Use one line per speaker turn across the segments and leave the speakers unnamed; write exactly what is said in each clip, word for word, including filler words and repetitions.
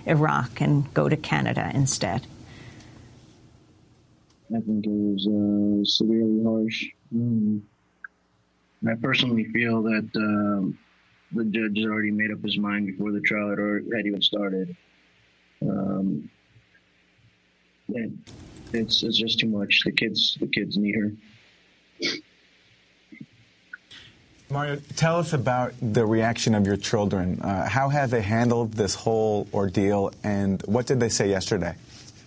Iraq and go to Canada instead?
I think it was uh, severely harsh. Mm. I personally feel that uh, the judge had already made up his mind before the trial had, already, had even started. Um, and it's it's just too much. The kids the kids need her.
Mario, tell us about the reaction of your children. Uh, how have they handled this whole ordeal, and what did they say yesterday?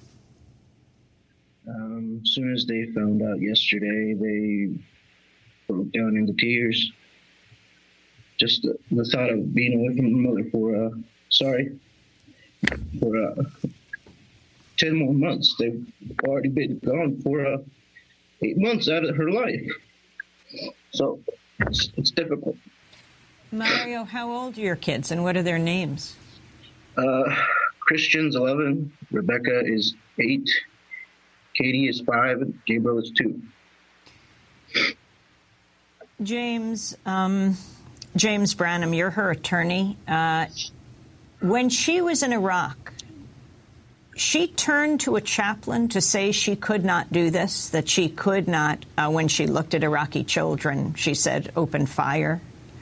Um, as soon as they found out yesterday, they broke down into tears. Just the, the thought of being away from the mother for, uh, sorry, for uh, ten more months. They've already been gone for uh, eight months out of her life. So it's, it's difficult.
Mario, how old are your kids, and what are their names?
Uh, Christian's eleven, Rebecca is eight, Katie is five, and Gabriel is two.
James, um, James Branham, you're her attorney. Uh, when she was in Iraq, she turned to a chaplain to say she could not do this, that she could not, uh, when she looked at Iraqi children, she said, open fire.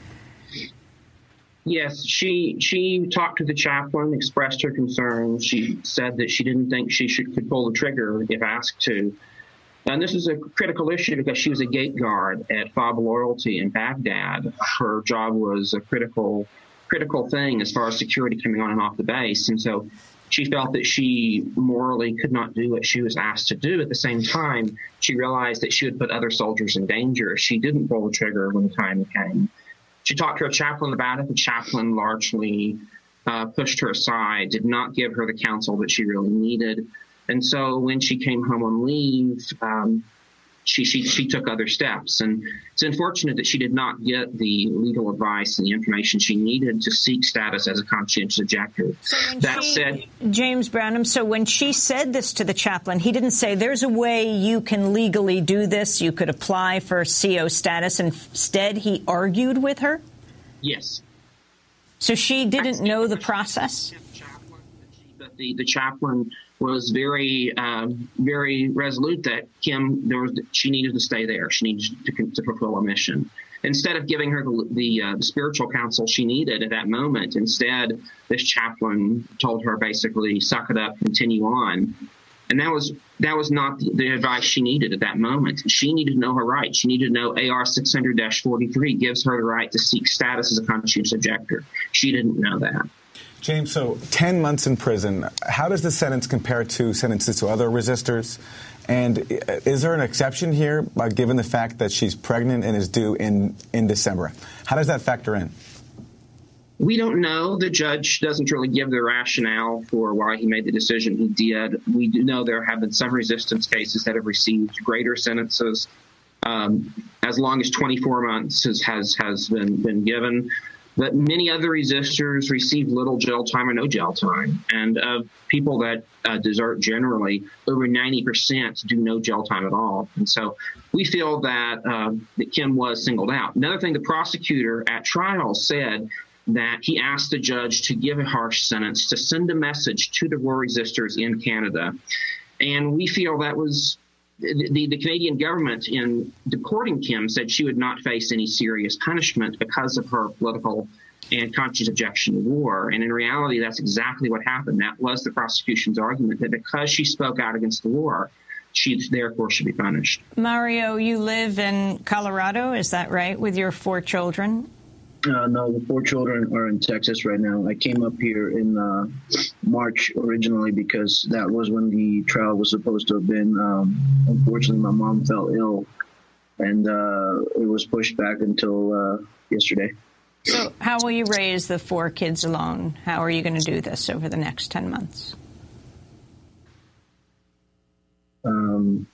Yes, she she talked to the chaplain, expressed her concerns. She said that she didn't think she should could pull the trigger if asked to. And this is a critical issue because she was a gate guard at Fob Loyalty in Baghdad. Her job was a critical critical thing as far as security coming on and off the base. And so she felt that she morally could not do what she was asked to do. At the same time, she realized that she would put other soldiers in danger if she didn't pull the trigger when the time came. She talked to a chaplain about it. The chaplain largely uh, pushed her aside, did not give her the counsel that she really needed. And so when she came home on leave, um, she, she she took other steps. And it's unfortunate that she did not get the legal advice and the information she needed to seek status as a conscientious objector.
So
that
she,
said,
James Branham, so when she said this to the chaplain, he didn't say there's a way you can legally do this, you could apply for C O status. Instead, he argued with her?
Yes.
So she didn't know the process?
But the, the chaplain was very, um, very resolute that Kim, there was, she needed to stay there. She needed to, to fulfill a mission. Instead of giving her the, the, uh, the spiritual counsel she needed at that moment, instead, this chaplain told her basically, suck it up, continue on. And that was that was not the, the advice she needed at that moment. She needed to know her rights. She needed to know A R six hundred dash forty-three gives her the right to seek status as a conscientious objector. She didn't know that.
James, so ten months in prison, how does the sentence compare to sentences to other resistors? And is there an exception here, uh, given the fact that she's pregnant and is due in, in December? How does that factor in?
We don't know. The judge doesn't really give the rationale for why he made the decision he did. We do know there have been some resistance cases that have received greater sentences. Um, as long as twenty-four months has has, has been, been given. But many other resistors receive little jail time or no jail time. And of uh, people that uh, desert generally, over ninety percent do no jail time at all. And so we feel that, uh, that Kim was singled out. Another thing, the prosecutor at trial said that he asked the judge to give a harsh sentence, to send a message to the war resistors in Canada. And we feel that was the, the, the Canadian government in deporting Kim said she would not face any serious punishment because of her political and conscious objection to war. And in reality, that's exactly what happened. That was the prosecution's argument, that because she spoke out against the war, she therefore should be punished.
Mario, you live in Colorado, is that right, with your four children?
Uh, no, the four children are in Texas right now. I came up here in uh, March originally because that was when the trial was supposed to have been. Um, unfortunately, my mom fell ill, and uh, it was pushed back until uh, yesterday.
So how will you raise the four kids alone? How are you going to do this over the next ten months?
Um,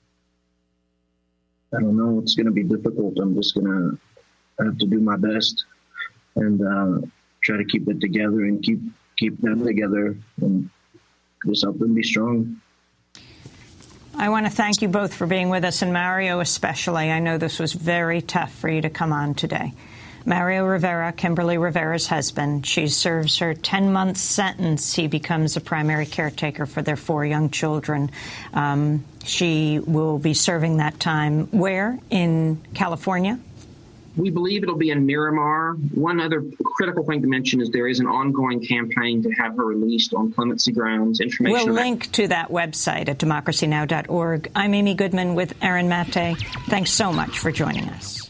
I don't know. It's going to be difficult. I'm just going to I have to do my best and uh, try to keep it together and keep keep them together and just help them be strong.
I want to thank you both for being with us, and Mario especially. I know this was very tough for you to come on today. Mario Rivera, Kimberly Rivera's husband. She serves her ten-month sentence. He becomes a primary caretaker for their four young children. Um, she will be serving that time where? In California?
We believe it'll be in Miramar. One other critical thing to mention is there is an ongoing campaign to have her released on clemency grounds. Information
We'll link to that website at democracy now dot org. I'm Amy Goodman with Aaron Mate. Thanks so much for joining us.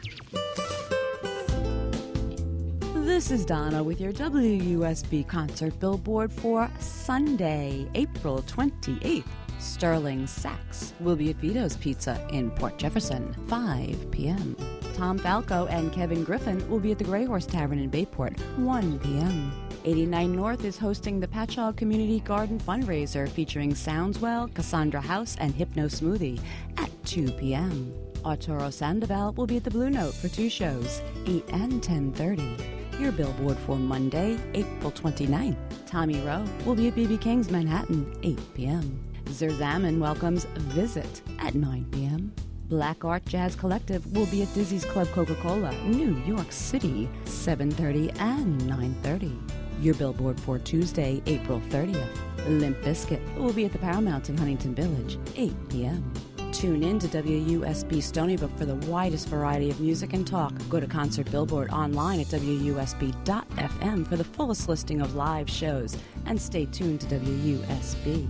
This is Donna with your W U S B concert billboard for Sunday, April twenty-eighth. Sterling Sachs will be at Vito's Pizza in Port Jefferson, five p.m. Tom Falco and Kevin Griffin will be at the Grey Horse Tavern in Bayport, one p.m. eighty-nine North is hosting the Patchogue Community Garden fundraiser featuring Soundswell, Cassandra House, and Hypno Smoothie at two p.m. Arturo Sandoval will be at the Blue Note for two shows, eight and ten thirty. Your billboard for Monday, April twenty-ninth. Tommy Rowe will be at B B King's Manhattan, eight p.m. Zerzaman welcomes Visit at nine p.m. Black Art Jazz Collective will be at Dizzy's Club Coca-Cola, New York City, seven thirty and nine thirty. Your billboard for Tuesday, April thirtieth. Limp Bizkit will be at the Paramount in Huntington Village, eight p.m. Tune in to W U S B Stony Brook for the widest variety of music and talk. Go to Concert Billboard online at W U S B dot F M for the fullest listing of live shows. And stay tuned to W U S B.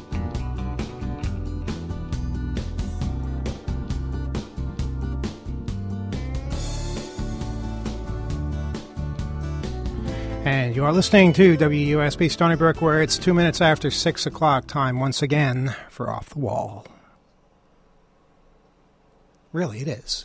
And you are listening to W U S B Stony Brook, where it's two minutes after six o'clock time once again for Off the Wall. Really, it is.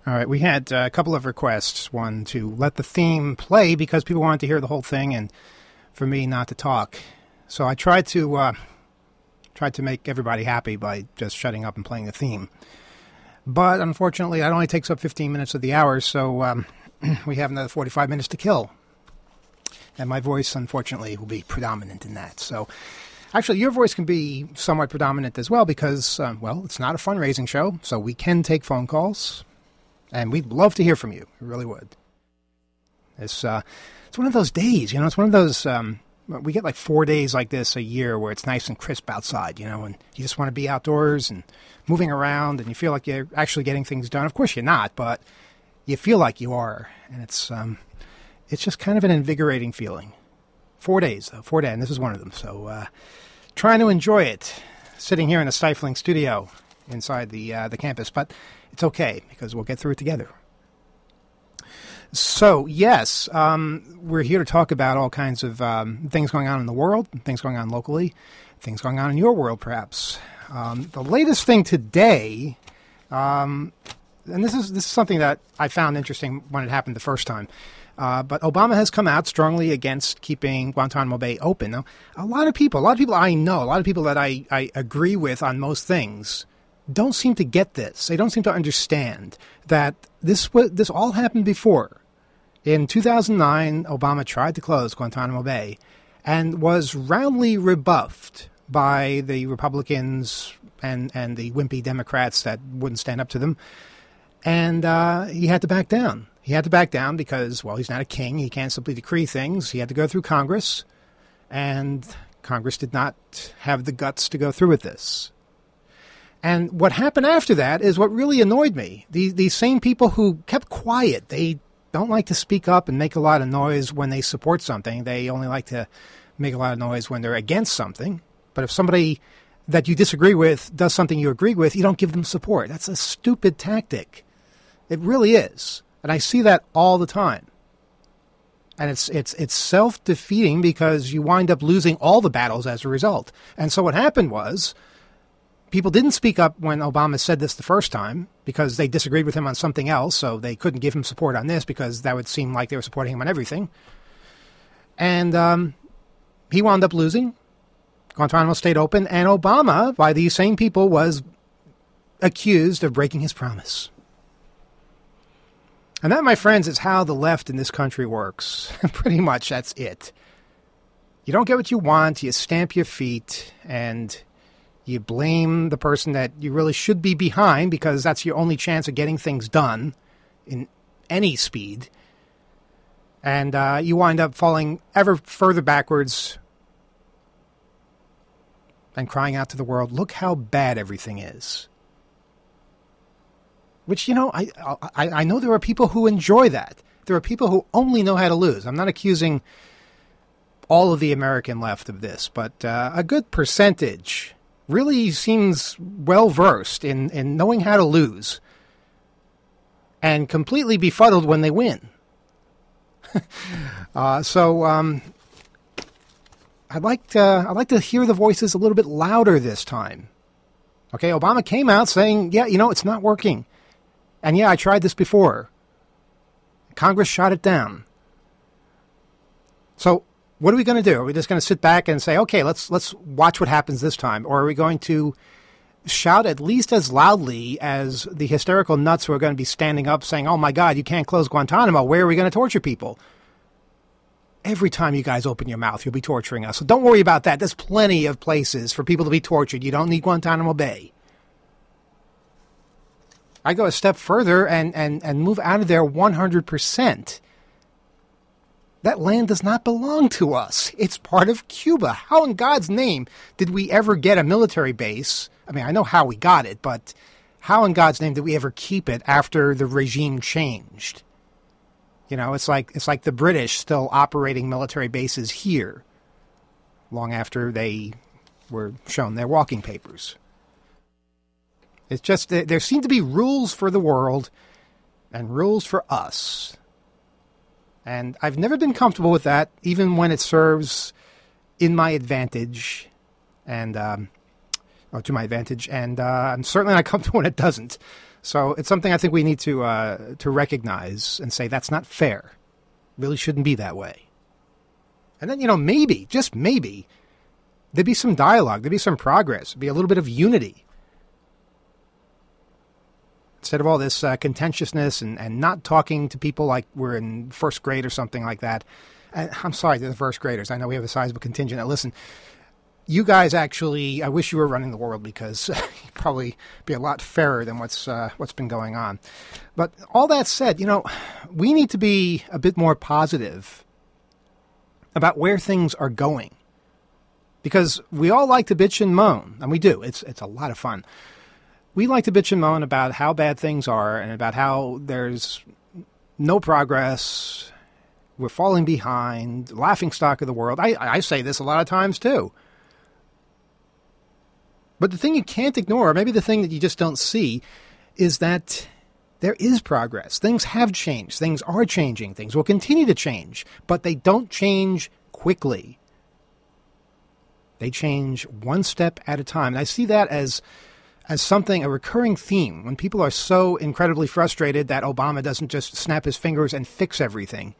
All right, we had uh, a couple of requests. One, to let the theme play because people wanted to hear the whole thing, and for me not to talk. So I tried to uh, tried to make everybody happy by just shutting up and playing the theme. But unfortunately, that only takes up fifteen minutes of the hour, so um, we have another forty-five minutes to kill. And my voice, unfortunately, will be predominant in that. So actually, your voice can be somewhat predominant as well because, uh, well, it's not a fundraising show, so we can take phone calls. And we'd love to hear from you. We really would. It's uh, it's one of those days, you know. It's one of those, um, we get like four days like this a year where it's nice and crisp outside, you know, and you just want to be outdoors and moving around and you feel like you're actually getting things done. Of course you're not, but you feel like you are. And it's um, it's just kind of an invigorating feeling. Four days, though. Four days, and this is one of them. So uh, trying to enjoy it, sitting here in a stifling studio inside the uh, the campus. But it's okay, because we'll get through it together. So, yes, um, we're here to talk about all kinds of um, things going on in the world, things going on locally, things going on in your world, perhaps. Um, the latest thing today, um, and this is this is something that I found interesting when it happened the first time, uh, but Obama has come out strongly against keeping Guantanamo Bay open. Now, a lot of people, a lot of people I know, a lot of people that I, I agree with on most things, don't seem to get this. They don't seem to understand that this w- this all happened before. In two thousand nine, Obama tried to close Guantanamo Bay and was roundly rebuffed by the Republicans and, and the wimpy Democrats that wouldn't stand up to them. And uh, he had to back down. He had to back down because, well, he's not a king. He can't simply decree things. He had to go through Congress, and Congress did not have the guts to go through with this. And what happened after that is what really annoyed me. These, these same people who kept quiet, they don't like to speak up and make a lot of noise when they support something. They only like to make a lot of noise when they're against something. But if somebody that you disagree with does something you agree with, you don't give them support. That's a stupid tactic. It really is. And I see that all the time. And it's it's it's self-defeating because you wind up losing all the battles as a result. And so what happened was, people didn't speak up when Obama said this the first time because they disagreed with him on something else, so they couldn't give him support on this because that would seem like they were supporting him on everything. And um, he wound up losing. Guantanamo stayed open, and Obama, by these same people, was accused of breaking his promise. And that, my friends, is how the left in this country works. Pretty much that's it. You don't get what you want, you stamp your feet, and you blame the person that you really should be behind because that's your only chance of getting things done in any speed. And uh, you wind up falling ever further backwards and crying out to the world, look how bad everything is. Which, you know, I, I, I know there are people who enjoy that. There are people who only know how to lose. I'm not accusing all of the American left of this, but uh, a good percentage really seems well-versed in, in knowing how to lose and completely befuddled when they win. uh, so um, I'd like to, I'd like to hear the voices a little bit louder this time. Okay, Obama came out saying, yeah, you know, it's not working. And yeah, I tried this before. Congress shot it down. So what are we going to do? Are we just going to sit back and say, okay, let's let's watch what happens this time? Or are we going to shout at least as loudly as the hysterical nuts who are going to be standing up saying, oh, my God, you can't close Guantanamo. Where are we going to torture people? Every time you guys open your mouth, you'll be torturing us. So don't worry about that. There's plenty of places for people to be tortured. You don't need Guantanamo Bay. I go a step further and, and, and move out of there one hundred percent. That land does not belong to us. It's part of Cuba. How in God's name did we ever get a military base? I mean, I know how we got it, but how in God's name did we ever keep it after the regime changed? You know, it's like it's like the British still operating military bases here long after they were shown their walking papers. It's just that there seem to be rules for the world and rules for us. And I've never been comfortable with that, even when it serves in my advantage and um, oh, to my advantage. And uh, I'm certainly not comfortable when it doesn't. So it's something I think we need to uh, to recognize and say that's not fair. Really shouldn't be that way. And then, you know, maybe, just maybe, there'd be some dialogue, there'd be some progress, there'd be a little bit of unity. Instead of all this uh, contentiousness and, and not talking to people like we're in first grade or something like that. And I'm sorry to the first graders. I know we have a sizable contingent that listen. You guys actually, I wish you were running the world because you'd probably be a lot fairer than what's uh, what's been going on. But all that said, you know, we need to be a bit more positive about where things are going. Because we all like to bitch and moan, and we do. It's it's a lot of fun. We like to bitch and moan about how bad things are and about how there's no progress, we're falling behind, laughingstock of the world. I, I say this a lot of times too. But the thing you can't ignore, maybe the thing that you just don't see, is that there is progress. Things have changed. Things are changing. Things will continue to change. But they don't change quickly. They change one step at a time. And I see that as as something, a recurring theme, when people are so incredibly frustrated that Obama doesn't just snap his fingers and fix everything.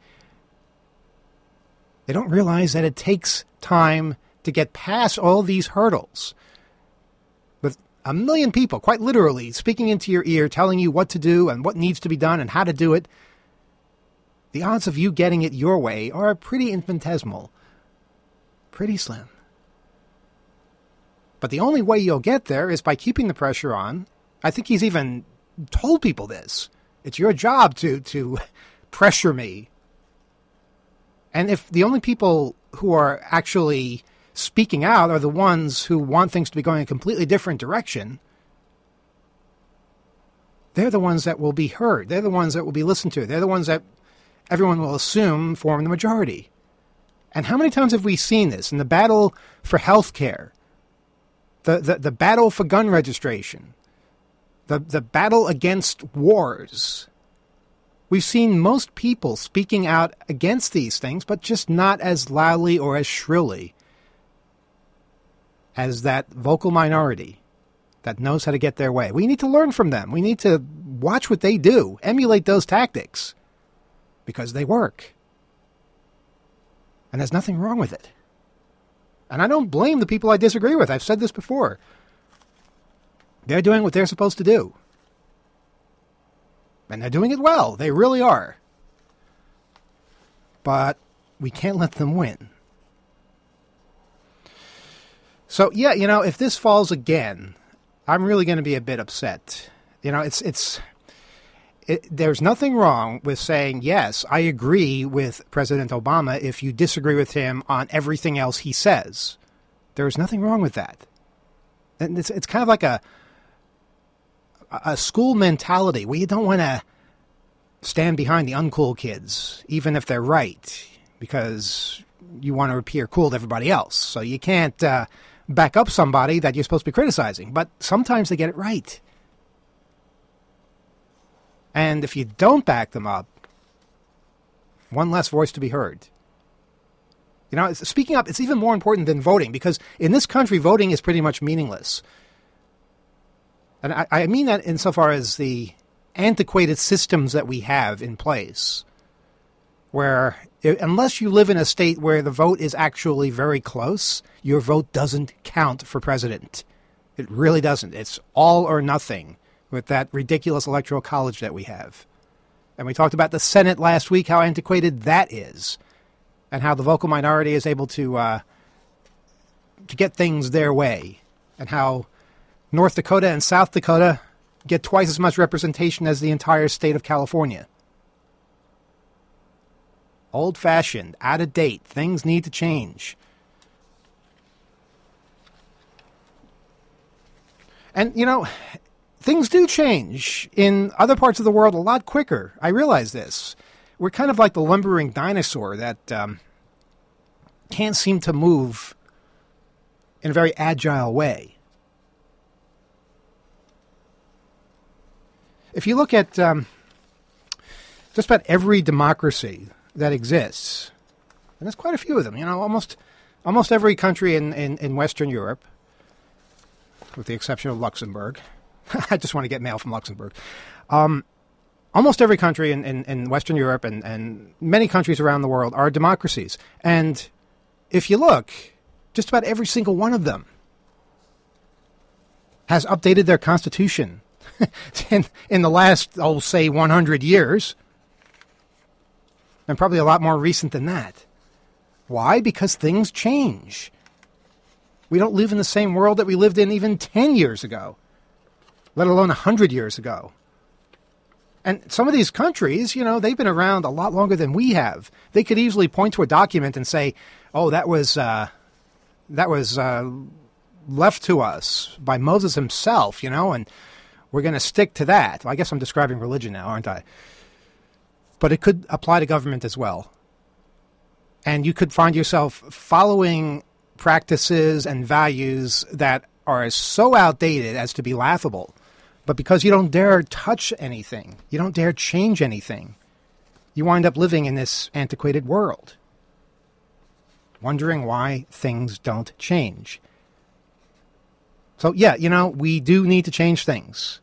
They don't realize that it takes time to get past all these hurdles. With a million people, quite literally, speaking into your ear, telling you what to do and what needs to be done and how to do it, the odds of you getting it your way are pretty infinitesimal. Pretty slim. But the only way you'll get there is by keeping the pressure on. I think he's even told people this. It's your job to, to pressure me. And if the only people who are actually speaking out are the ones who want things to be going a completely different direction, they're the ones that will be heard. They're the ones that will be listened to. They're the ones that everyone will assume form the majority. And how many times have we seen this in the battle for health care? The, the the battle for gun registration, the the battle against wars. We've seen most people speaking out against these things, but just not as loudly or as shrilly as that vocal minority that knows how to get their way. We need to learn from them. We need to watch what they do, emulate those tactics, because they work. And there's nothing wrong with it. And I don't blame the people I disagree with. I've said this before. They're doing what they're supposed to do. And they're doing it well. They really are. But we can't let them win. So, yeah, you know, if this falls again, I'm really going to be a bit upset. You know, it's it's it, there's nothing wrong with saying, yes, I agree with President Obama if you disagree with him on everything else he says. There's nothing wrong with that. And it's it's kind of like a a school mentality where you don't want to stand behind the uncool kids, even if they're right, because you want to appear cool to everybody else. So you can't uh, back up somebody that you're supposed to be criticizing. But sometimes they get it right. And if you don't back them up, one less voice to be heard. You know, speaking up, it's even more important than voting, because in this country, voting is pretty much meaningless. And I, I mean that insofar as the antiquated systems that we have in place, where it, unless you live in a state where the vote is actually very close, your vote doesn't count for president. It really doesn't. It's all or nothing with that ridiculous electoral college that we have. And we talked about the Senate last week, how antiquated that is, and how the vocal minority is able to uh, to get things their way, and how North Dakota and South Dakota get twice as much representation as the entire state of California. Old-fashioned, out of date, things need to change. And, you know, things do change in other parts of the world a lot quicker. I realize this. We're kind of like the lumbering dinosaur that um, can't seem to move in a very agile way. If you look at um, just about every democracy that exists, and there's quite a few of them, you know, almost almost every country in, in, in Western Europe, with the exception of Luxembourg, I just want to get mail from Luxembourg. Um, almost every country in, in, in Western Europe and, and many countries around the world are democracies. And if you look, just about every single one of them has updated their constitution in, in the last, I'll say, one hundred years. And probably a lot more recent than that. Why? Because things change. We don't live in the same world that we lived in even ten years ago, let alone one hundred years ago. And some of these countries, you know, they've been around a lot longer than we have. They could easily point to a document and say, oh, that was uh, that was uh, left to us by Moses himself, you know, and we're going to stick to that. Well, I guess I'm describing religion now, aren't I? But it could apply to government as well. And you could find yourself following practices and values that are so outdated as to be laughable. But because you don't dare touch anything, you don't dare change anything, you wind up living in this antiquated world, wondering why things don't change. So, yeah, you know, we do need to change things.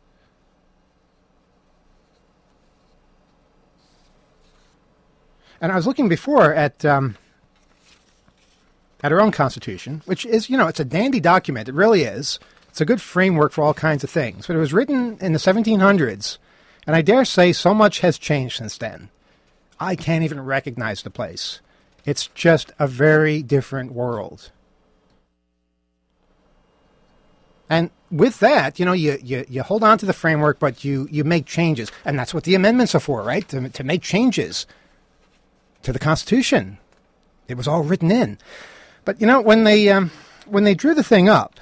And I was looking before at um, at our own Constitution, which is, you know, it's a dandy document. It really is. It's a good framework for all kinds of things. But it was written in the seventeen hundreds, and I dare say so much has changed since then. I can't even recognize the place. It's just a very different world. And with that, you know, you, you, you hold on to the framework, but you, you make changes. And that's what the amendments are for, right? To, to make changes to the Constitution. It was all written in. But, you know, when they um, when they drew the thing up,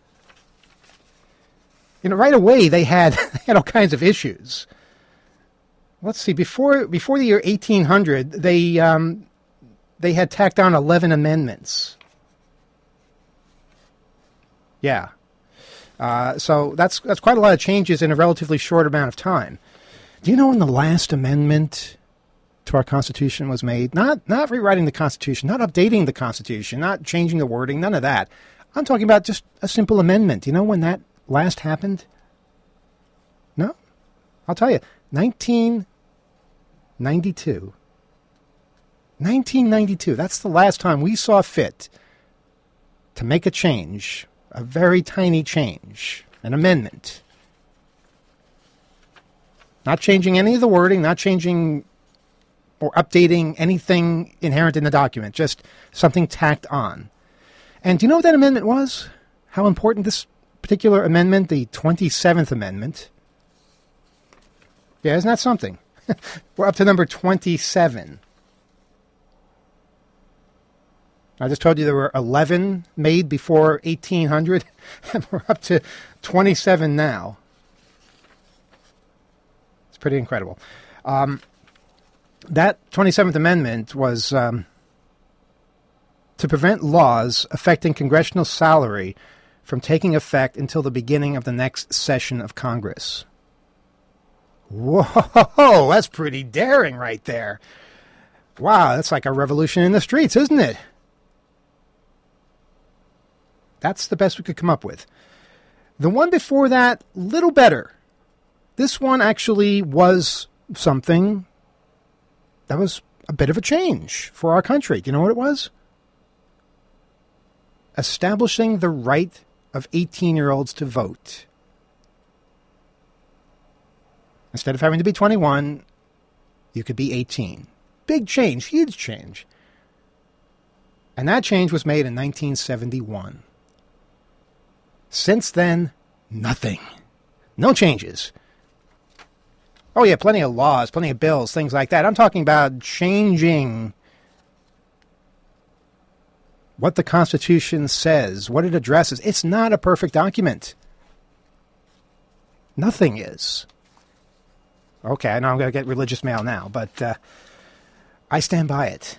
you know, right away they had, they had all kinds of issues. Let's see, before before the year eighteen hundred, they um, they had tacked on eleven amendments. Yeah. Uh, so that's that's quite a lot of changes in a relatively short amount of time. Do you know when the last amendment to our Constitution was made? Not not rewriting the Constitution, not updating the Constitution, not changing the wording, none of that. I'm talking about just a simple amendment. Do you know when that last happened? No? I'll tell you. nineteen ninety-two. nineteen ninety-two. That's the last time we saw fit to make a change, a very tiny change, an amendment. Not changing any of the wording, not changing or updating anything inherent in the document, just something tacked on. And do you know what that amendment was? How important this particular amendment, the twenty-seventh Amendment. Yeah, isn't that something? We're up to number twenty-seven. I just told you there were eleven made before eighteen hundred, and we're up to twenty-seven now. It's pretty incredible. Um, that twenty-seventh Amendment was um, to prevent laws affecting congressional salary from taking effect until the beginning of the next session of Congress. Whoa, that's pretty daring right there. Wow, that's like a revolution in the streets, isn't it? That's the best we could come up with. The one before that, little better. This one actually was something that was a bit of a change for our country. Do you know what it was? Establishing the right of eighteen-year-olds to vote. Instead of having to be twenty-one, you could be eighteen. Big change, huge change. And that change was made in nineteen seventy-one. Since then, nothing. No changes. Oh yeah, plenty of laws, plenty of bills, things like that. I'm talking about changing what the Constitution says, what it addresses. It's not a perfect document. Nothing is. Okay, I know I'm going to get religious mail now, but uh, I stand by it.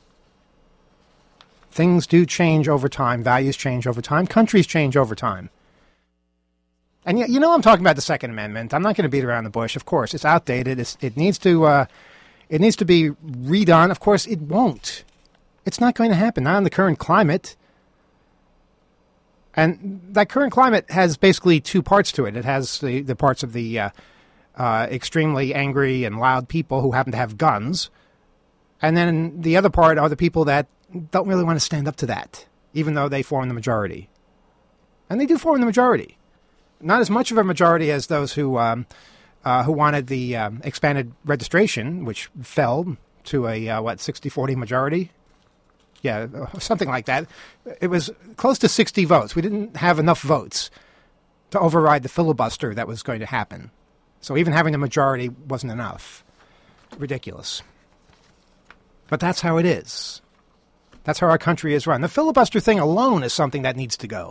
Things do change over time. Values change over time. Countries change over time. And yet, you know, I'm talking about the Second Amendment. I'm not going to beat around the bush. Of course, it's outdated. It's, it needs to, uh, it needs to be redone. Of course, it won't. It's not going to happen. Not in the current climate. And that current climate has basically two parts to it. It has the, the parts of the uh, uh, extremely angry and loud people who happen to have guns. And then the other part are the people that don't really want to stand up to that, even though they form the majority. And they do form the majority. Not as much of a majority as those who um, uh, who wanted the um, expanded registration, which fell to a, uh, what, sixty forty majority? Yeah, something like that. It was close to sixty votes. We didn't have enough votes to override the filibuster that was going to happen. So even having a majority wasn't enough. Ridiculous. But that's how it is. That's how our country is run. The filibuster thing alone is something that needs to go.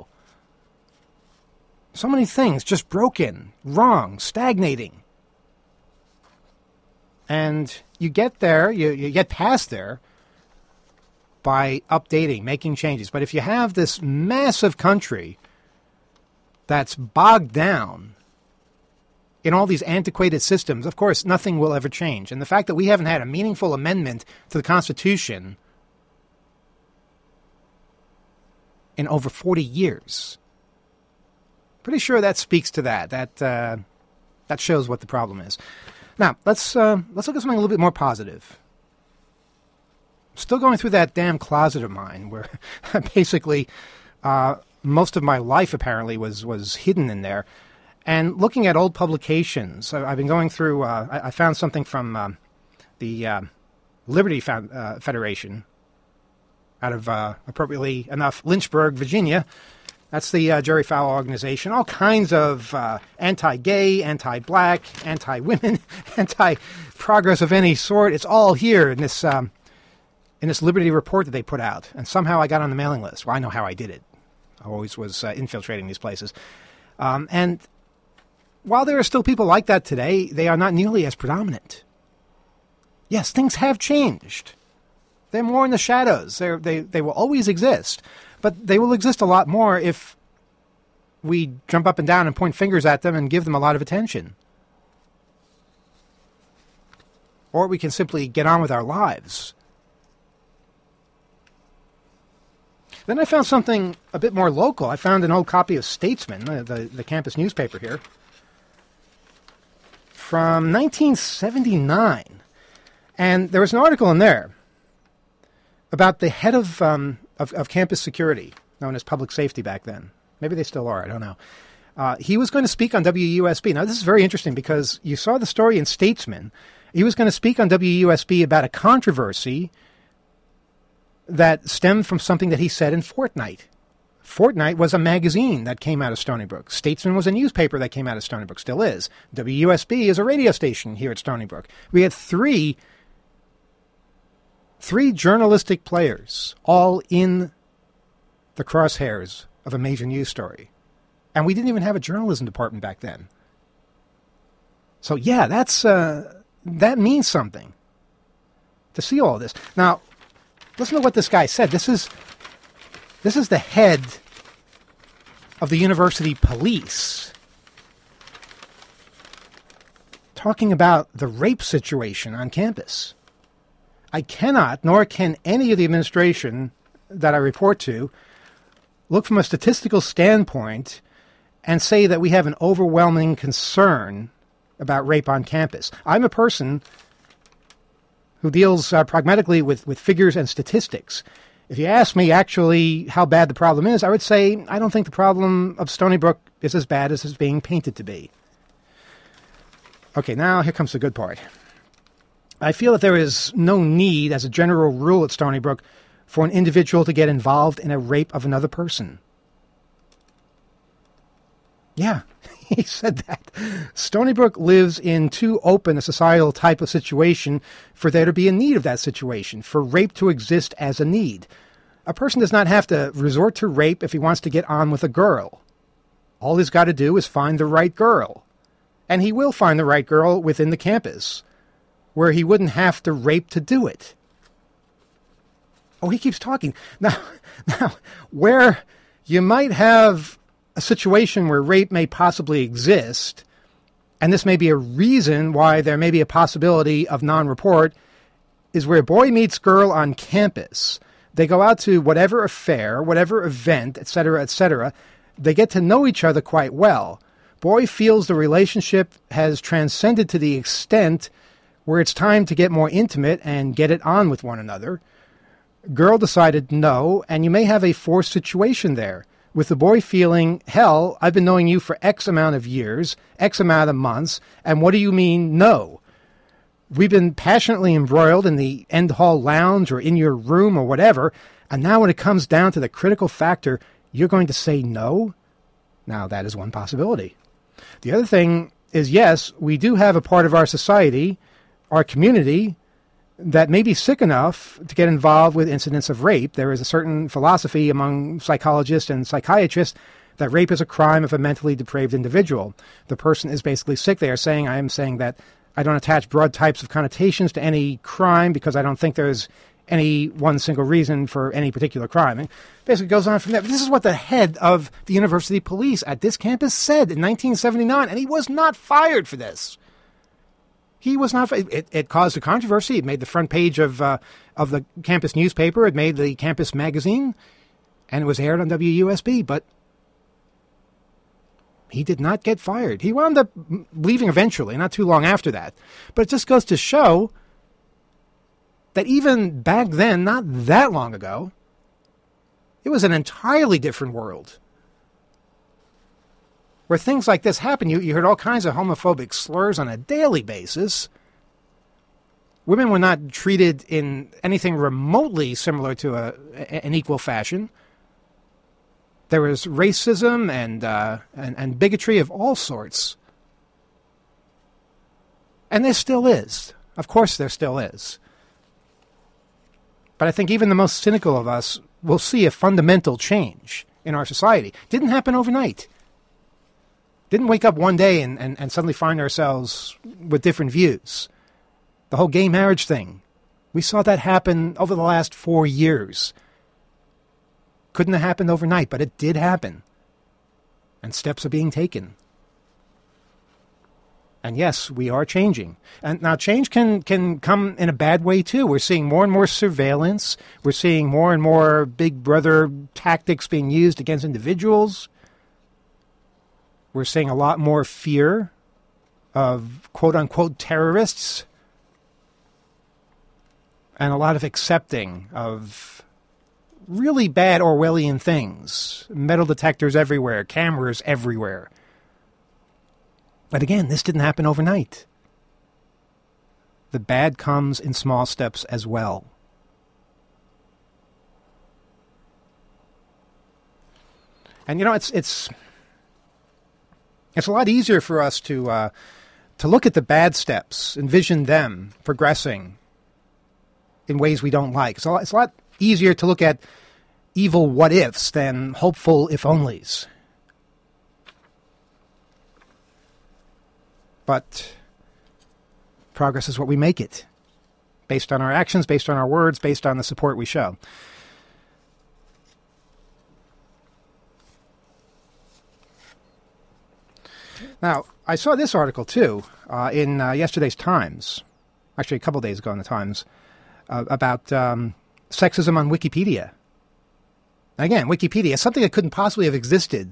So many things just broken, wrong, stagnating. And you get there, you, you get past there by updating, making changes. But if you have this massive country that's bogged down in all these antiquated systems, of course, nothing will ever change. And the fact that we haven't had a meaningful amendment to the Constitution in over forty years, pretty sure that speaks to that. That uh, that shows what the problem is. Now, let's uh, let's look at something a little bit more positive. Still going through that damn closet of mine where basically uh, most of my life apparently was, was hidden in there. And looking at old publications, I've been going through, uh, I, I found something from uh, the uh, Liberty Found, uh, Federation out of, uh, appropriately enough, Lynchburg, Virginia. That's the uh, Jerry Fowler organization. All kinds of uh, anti-gay, anti-black, anti-women, anti-progress of any sort. It's all here in this um, in this Liberty report that they put out. And somehow I got on the mailing list. Well, I know how I did it. I always was uh, infiltrating these places. Um, and while there are still people like that today, they are not nearly as predominant. Yes, things have changed. They're more in the shadows. They're, they they will always exist. But they will exist a lot more if we jump up and down and point fingers at them and give them a lot of attention. Or we can simply get on with our lives. Then I found something a bit more local. I found an old copy of Statesman, the, the, the campus newspaper here, from nineteen seventy-nine. And there was an article in there about the head of, um, of, of campus security, known as public safety back then. Maybe they still are, I don't know. Uh, he was going to speak on W U S B. Now, this is very interesting because you saw the story in Statesman. He was going to speak on W U S B about a controversy that stemmed from something that he said in Fortnite. Fortnite was a magazine that came out of Stony Brook. Statesman was a newspaper that came out of Stony Brook, still is. W U S B is a radio station here at Stony Brook. We had three, three journalistic players all in the crosshairs of a major news story. And we didn't even have a journalism department back then. So yeah, that's uh, that means something to see all this. Now, listen to what this guy said. This is this is the head of the university police talking about the rape situation on campus. I cannot, nor can any of the administration that I report to, look from a statistical standpoint and say that we have an overwhelming concern about rape on campus. I'm a person who deals uh, pragmatically with, with figures and statistics. If you ask me actually how bad the problem is, I would say I don't think the problem of Stony Brook is as bad as it's being painted to be. Okay, now here comes the good part. I feel that there is no need, as a general rule at Stony Brook, for an individual to get involved in a rape of another person. Yeah, he said that. Stony Brook lives in too open a societal type of situation for there to be a need of that situation, for rape to exist as a need. A person does not have to resort to rape if he wants to get on with a girl. All he's got to do is find the right girl. And he will find the right girl within the campus, where he wouldn't have to rape to do it. Oh, he keeps talking. Now, now, where you might have a situation where rape may possibly exist, and this may be a reason why there may be a possibility of non-report, is where boy meets girl on campus. They go out to whatever affair, whatever event, et cetera, et cetera. They get to know each other quite well. Boy feels the relationship has transcended to the extent where it's time to get more intimate and get it on with one another. Girl decided no, and you may have a forced situation there, with the boy feeling, hell, I've been knowing you for X amount of years, X amount of months, and what do you mean no? We've been passionately embroiled in the end hall lounge or in your room or whatever, and now when it comes down to the critical factor, you're going to say no? Now, that is one possibility. The other thing is, yes, we do have a part of our society, our community, that may be sick enough to get involved with incidents of rape. There is a certain philosophy among psychologists and psychiatrists that rape is a crime of a mentally depraved individual. The person is basically sick. They are saying, I am saying that I don't attach broad types of connotations to any crime because I don't think there's any one single reason for any particular crime. And basically goes on from there. But this is what the head of the university police at this campus said in nineteen seventy-nine, and he was not fired for this. He was not. It, it caused a controversy. It made the front page of uh, of the campus newspaper. It made the campus magazine, and it was aired on W U S B. But he did not get fired. He wound up leaving eventually, not too long after that. But it just goes to show that even back then, not that long ago, it was an entirely different world where things like this happen. You, you heard all kinds of homophobic slurs on a daily basis. Women were not treated in anything remotely similar to a, a, an equal fashion. There was racism and, uh, and, and bigotry of all sorts. And there still is. Of course there still is. But I think even the most cynical of us will see a fundamental change in our society. Didn't happen overnight. Didn't wake up one day and, and, and suddenly find ourselves with different views. The whole gay marriage thing. We saw that happen over the last four years. Couldn't have happened overnight, but it did happen. And steps are being taken. And yes, we are changing. And now change can, can come in a bad way too. We're seeing more and more surveillance. We're seeing more and more Big Brother tactics being used against individuals. We're seeing a lot more fear of quote-unquote terrorists. And a lot of accepting of really bad Orwellian things. Metal detectors everywhere, cameras everywhere. But again, this didn't happen overnight. The bad comes in small steps as well. And you know, it's it's it's a lot easier for us to uh, to look at the bad steps, envision them progressing in ways we don't like. It's a lot, it's a lot easier to look at evil what-ifs than hopeful if-onlys. But progress is what we make it, based on our actions, based on our words, based on the support we show. Now, I saw this article, too, uh, in uh, yesterday's Times, actually a couple days ago in the Times, uh, about um, sexism on Wikipedia. Again, Wikipedia is something that couldn't possibly have existed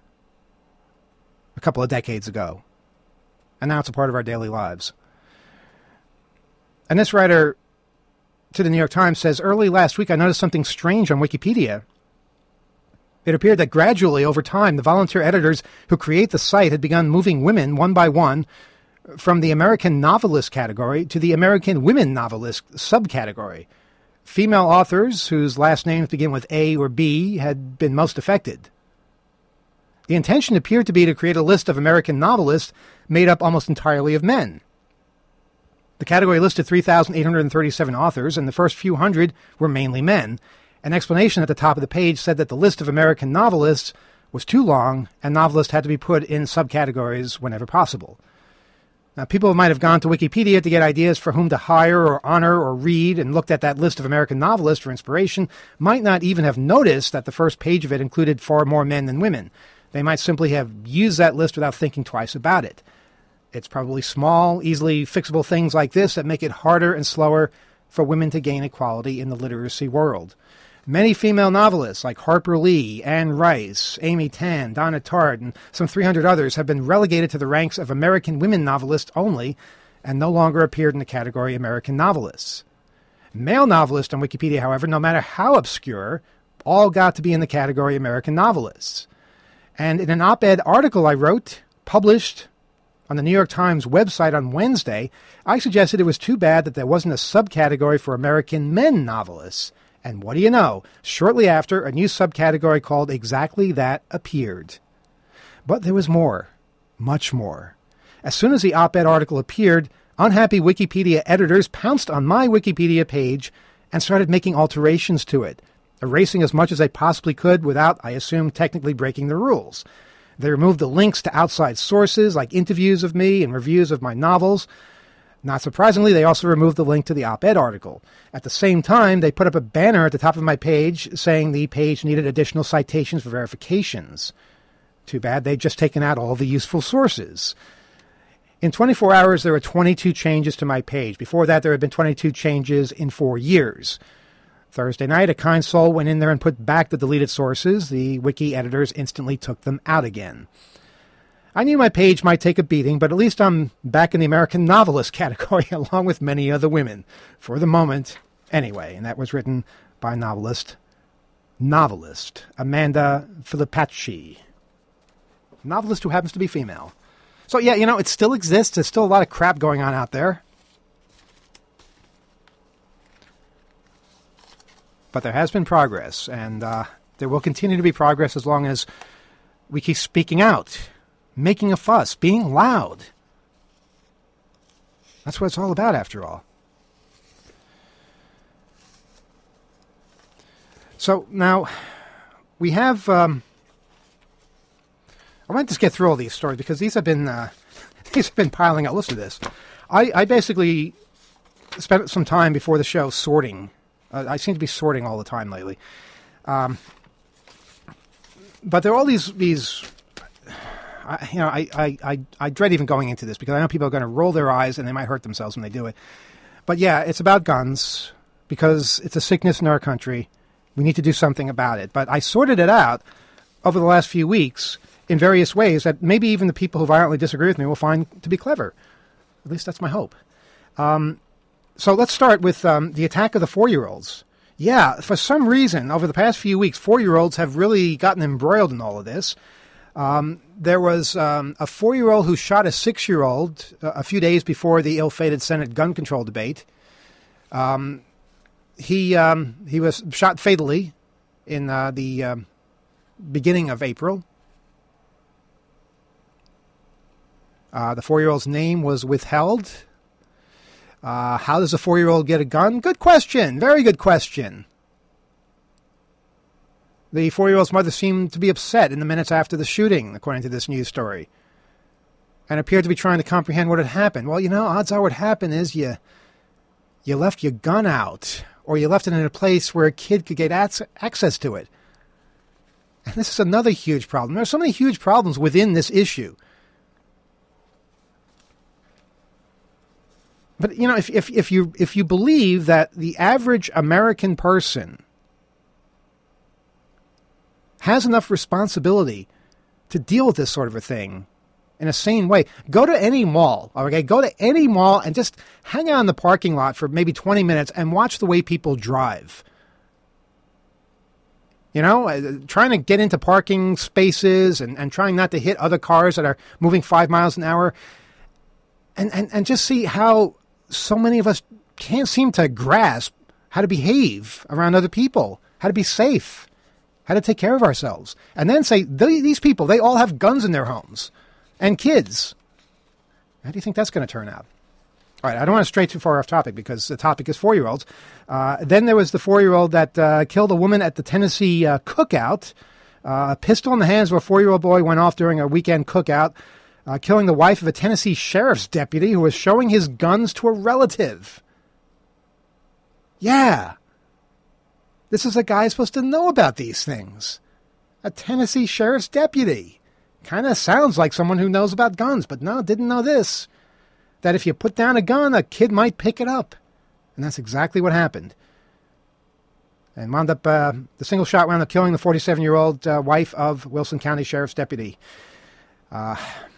a couple of decades ago. And now it's a part of our daily lives. And this writer to the New York Times says, early last week I noticed something strange on Wikipedia. It appeared that gradually, over time, the volunteer editors who create the site had begun moving women, one by one, from the American novelist category to the American women novelist subcategory. Female authors whose last names begin with A or B had been most affected. The intention appeared to be to create a list of American novelists made up almost entirely of men. The category listed three thousand eight hundred thirty-seven authors, and the first few hundred were mainly men. An explanation at the top of the page said that the list of American novelists was too long, and novelists had to be put in subcategories whenever possible. Now, people might have gone to Wikipedia to get ideas for whom to hire or honor or read, and looked at that list of American novelists for inspiration, might not even have noticed that the first page of it included far more men than women. They might simply have used that list without thinking twice about it. It's probably small, easily fixable things like this that make it harder and slower for women to gain equality in the literacy world. Many female novelists like Harper Lee, Anne Rice, Amy Tan, Donna Tartt, and some three hundred others have been relegated to the ranks of American women novelists only and no longer appeared in the category American novelists. Male novelists on Wikipedia, however, no matter how obscure, all got to be in the category American novelists. And in an op-ed article I wrote, published on the New York Times website on Wednesday, I suggested it was too bad that there wasn't a subcategory for American men novelists. And what do you know? Shortly after, a new subcategory called exactly that appeared. But there was more. Much more. As soon as the op-ed article appeared, unhappy Wikipedia editors pounced on my Wikipedia page and started making alterations to it, erasing as much as they possibly could without, I assume, technically breaking the rules. They removed the links to outside sources like interviews of me and reviews of my novels. Not surprisingly, they also removed the link to the op-ed article. At the same time, they put up a banner at the top of my page saying the page needed additional citations for verifications. Too bad they'd just taken out all the useful sources. In twenty-four hours, there were twenty-two changes to my page. Before that, there had been twenty-two changes in four years. Thursday night, a kind soul went in there and put back the deleted sources. The wiki editors instantly took them out again. I knew my page might take a beating, but at least I'm back in the American novelist category along with many other women. For the moment, anyway. And that was written by novelist, novelist Amanda Filipacci. Novelist who happens to be female. So yeah, you know, it still exists. There's still a lot of crap going on out there. But there has been progress, and uh, there will continue to be progress as long as we keep speaking out, making a fuss, being loud. That's what it's all about, after all. So now, we have... Um, I want to just get through all these stories, because these have been uh, these have been piling up. Listen to this. I, I basically spent some time before the show sorting. Uh, I seem to be sorting all the time lately. Um, but there are all these... these I, you know, I, I, I, I dread even going into this because I know people are going to roll their eyes and they might hurt themselves when they do it. But yeah, it's about guns because it's a sickness in our country. We need to do something about it. But I sorted it out over the last few weeks in various ways that maybe even the people who violently disagree with me will find to be clever. At least that's my hope. Um, so let's start with um, the attack of the four-year-olds. Yeah, for some reason, over the past few weeks, four-year-olds have really gotten embroiled in all of this. Um, there was um, a four-year-old who shot a six-year-old uh, a few days before the ill-fated Senate gun control debate. Um, he um, he was shot fatally in uh, the uh, beginning of April. Uh, the four-year-old's name was withheld. Uh, how does a four-year-old get a gun? Good question. Very good question. The four-year-old's mother seemed to be upset in the minutes after the shooting, according to this news story, and appeared to be trying to comprehend what had happened. Well, you know, odds are what happened is you you left your gun out, or you left it in a place where a kid could get access to it. And this is another huge problem. There are so many huge problems within this issue. But, you know, if if, if you if you believe that the average American person has enough responsibility to deal with this sort of a thing in a sane way, go to any mall, okay? Go to any mall and just hang out in the parking lot for maybe twenty minutes and watch the way people drive. You know, uh, trying to get into parking spaces and, and trying not to hit other cars that are moving five miles an hour. And, and, and just see how so many of us can't seem to grasp how to behave around other people, how to be safe, how to take care of ourselves. And then say, these people, they all have guns in their homes and kids. How do you think that's going to turn out? All right, I don't want to stray too far off topic because the topic is four-year-olds. Uh, then there was the four-year-old that uh, killed a woman at the Tennessee uh, cookout. Uh, a pistol in the hands of a four-year-old boy went off during a weekend cookout, uh, killing the wife of a Tennessee sheriff's deputy who was showing his guns to a relative. Yeah. This is a guy supposed to know about these things. A Tennessee sheriff's deputy. Kind of sounds like someone who knows about guns, but no, didn't know this. That if you put down a gun, a kid might pick it up. And that's exactly what happened. And wound up, uh, the single shot wound up killing the forty-seven-year-old uh, wife of Wilson County Sheriff's deputy. Uh,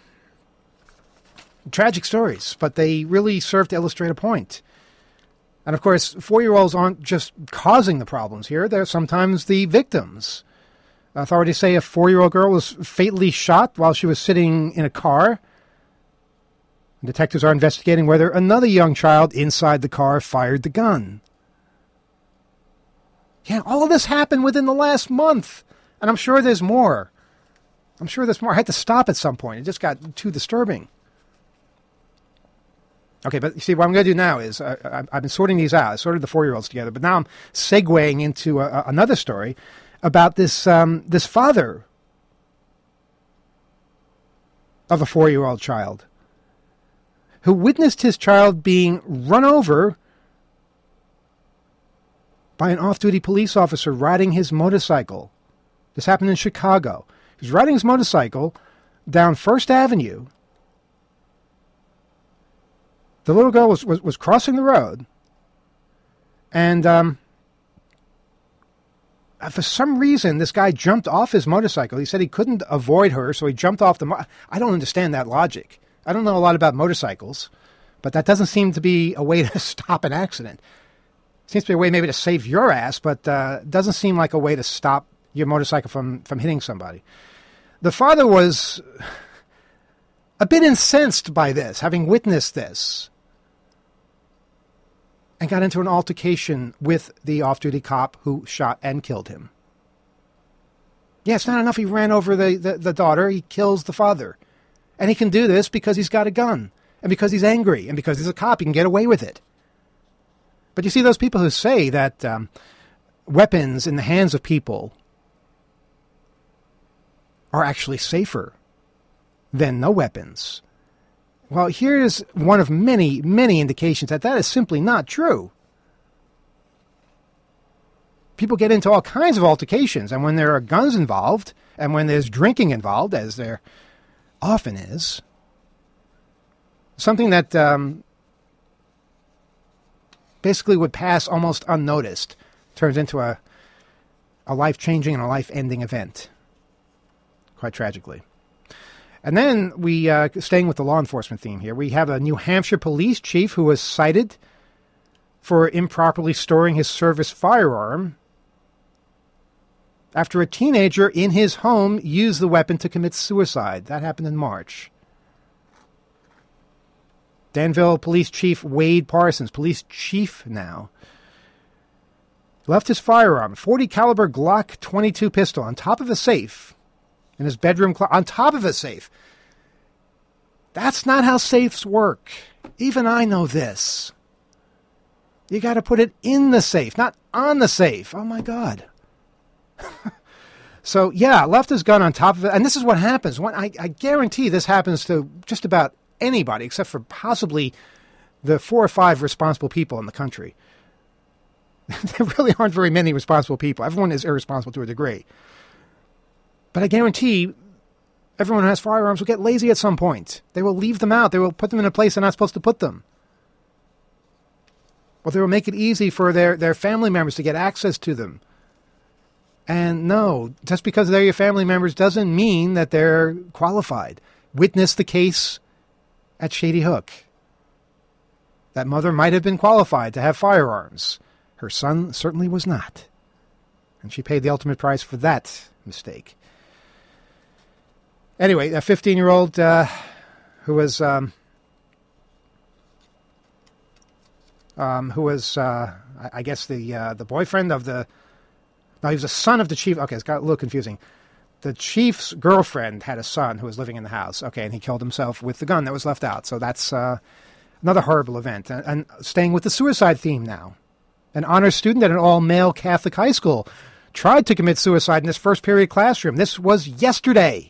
tragic stories, but they really serve to illustrate a point. And of course, four-year-olds aren't just causing the problems here. They're sometimes the victims. Authorities say a four-year-old girl was fatally shot while she was sitting in a car. Detectives are investigating whether another young child inside the car fired the gun. Yeah, all of this happened within the last month. And I'm sure there's more. I'm sure there's more. I had to stop at some point. It just got too disturbing. Okay, but you see, what I'm going to do now is, uh, I've been sorting these out. I sorted the four-year-olds together, but now I'm segueing into a, a, another story about this um, this father of a four-year-old child who witnessed his child being run over by an off-duty police officer riding his motorcycle. This happened in Chicago. He was riding his motorcycle down First Avenue. The little girl was, was, was crossing the road, and um, for some reason, this guy jumped off his motorcycle. He said he couldn't avoid her, so he jumped off the mo- I don't understand that logic. I don't know a lot about motorcycles, but that doesn't seem to be a way to stop an accident. Seems to be a way maybe to save your ass, but uh, doesn't seem like a way to stop your motorcycle from, from hitting somebody. The father was a bit incensed by this, having witnessed this, and got into an altercation with the off-duty cop who shot and killed him. Yeah, it's not enough he ran over the, the, the daughter, he kills the father. And he can do this because he's got a gun, and because he's angry, and because he's a cop, he can get away with it. But you see those people who say that um, weapons in the hands of people are actually safer than no weapons. Well, here's one of many, many indications that that is simply not true. People get into all kinds of altercations, and when there are guns involved, and when there's drinking involved, as there often is, something that um, basically would pass almost unnoticed turns into a, a life-changing and a life-ending event, quite tragically. And then we, uh, staying with the law enforcement theme here, we have a New Hampshire police chief who was cited for improperly storing his service firearm after a teenager in his home used the weapon to commit suicide. That happened in March. Danville Police Chief Wade Parsons, police chief now, left his firearm, forty caliber Glock twenty-two pistol, on top of a safe in his bedroom, clo- on top of a safe. That's not how safes work. Even I know this. You got to put it in the safe, not on the safe. Oh my God. So yeah, left his gun on top of it, and this is what happens. When I, I guarantee this happens to just about anybody, except for possibly the four or five responsible people in the country. There really aren't very many responsible people. Everyone is irresponsible to a degree. But I guarantee everyone who has firearms will get lazy at some point. They will leave them out. They will put them in a place they're not supposed to put them. Or they will make it easy for their, their family members to get access to them. And no, just because they're your family members doesn't mean that they're qualified. Witness the case at Shady Hook. That mother might have been qualified to have firearms. Her son certainly was not. And she paid the ultimate price for that mistake. Anyway, a fifteen-year-old uh, who was um, um, who was, uh, I guess, the uh, the boyfriend of the. No, he was a son of the chief. Okay, it's got a little confusing. The chief's girlfriend had a son who was living in the house. Okay, and he killed himself with the gun that was left out. So that's uh, another horrible event. And, and staying with the suicide theme now, an honors student at an all-male Catholic high school tried to commit suicide in his first period classroom. This was yesterday.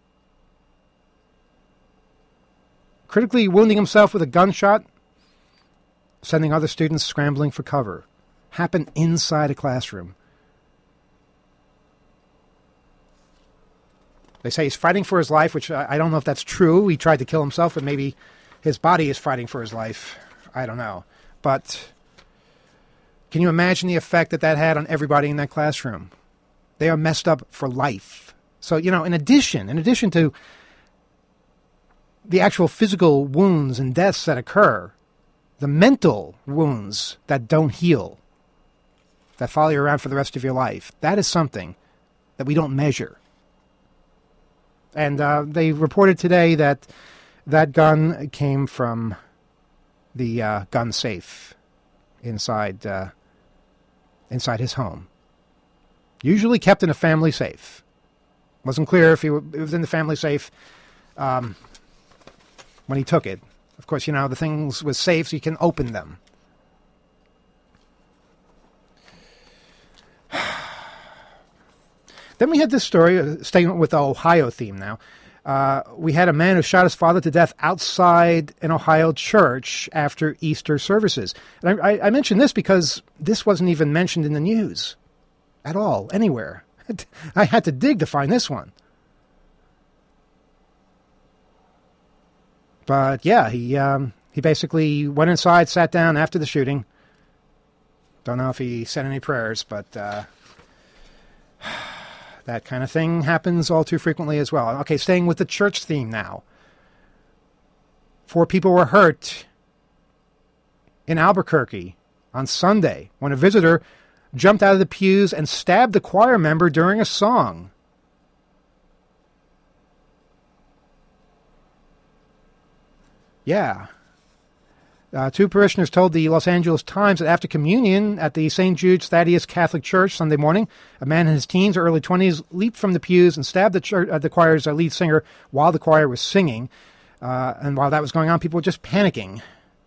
Critically wounding himself with a gunshot, sending other students scrambling for cover. Happened inside a classroom. They say he's fighting for his life, which I don't know if that's true. He tried to kill himself, but maybe his body is fighting for his life. I don't know. But Can you imagine the effect that that had on everybody in that classroom? They are messed up for life. So, you know, in addition, in addition to the actual physical wounds and deaths that occur, the mental wounds that don't heal, that follow you around for the rest of your life, that is something that we don't measure. And uh, they reported today that that gun came from the uh, gun safe inside uh, inside his home. Usually kept in a family safe. Wasn't clear if he w- it was in the family safe um, when he took it. Of course, you know, the things with safes, you can open them. Then we had this story, uh, staying with the Ohio theme now. Uh, we had a man who shot his father to death outside an Ohio church after Easter services. And I, I, I mentioned this because this wasn't even mentioned in the news at all, anywhere. I had to dig to find this one. But yeah, he um, he basically went inside, sat down after the shooting. Don't know if he said any prayers, but uh, that kind of thing happens all too frequently as well. Okay, staying with the church theme now. Four people were hurt in Albuquerque on Sunday when a visitor jumped out of the pews and stabbed the choir member during a song. Yeah. Uh, two parishioners told the Los Angeles Times that after communion at the Saint Jude Thaddeus Catholic Church Sunday morning, a man in his teens or early twenties leaped from the pews and stabbed the, church, uh, the choir's uh, lead singer while the choir was singing. Uh, and while that was going on, people were just panicking.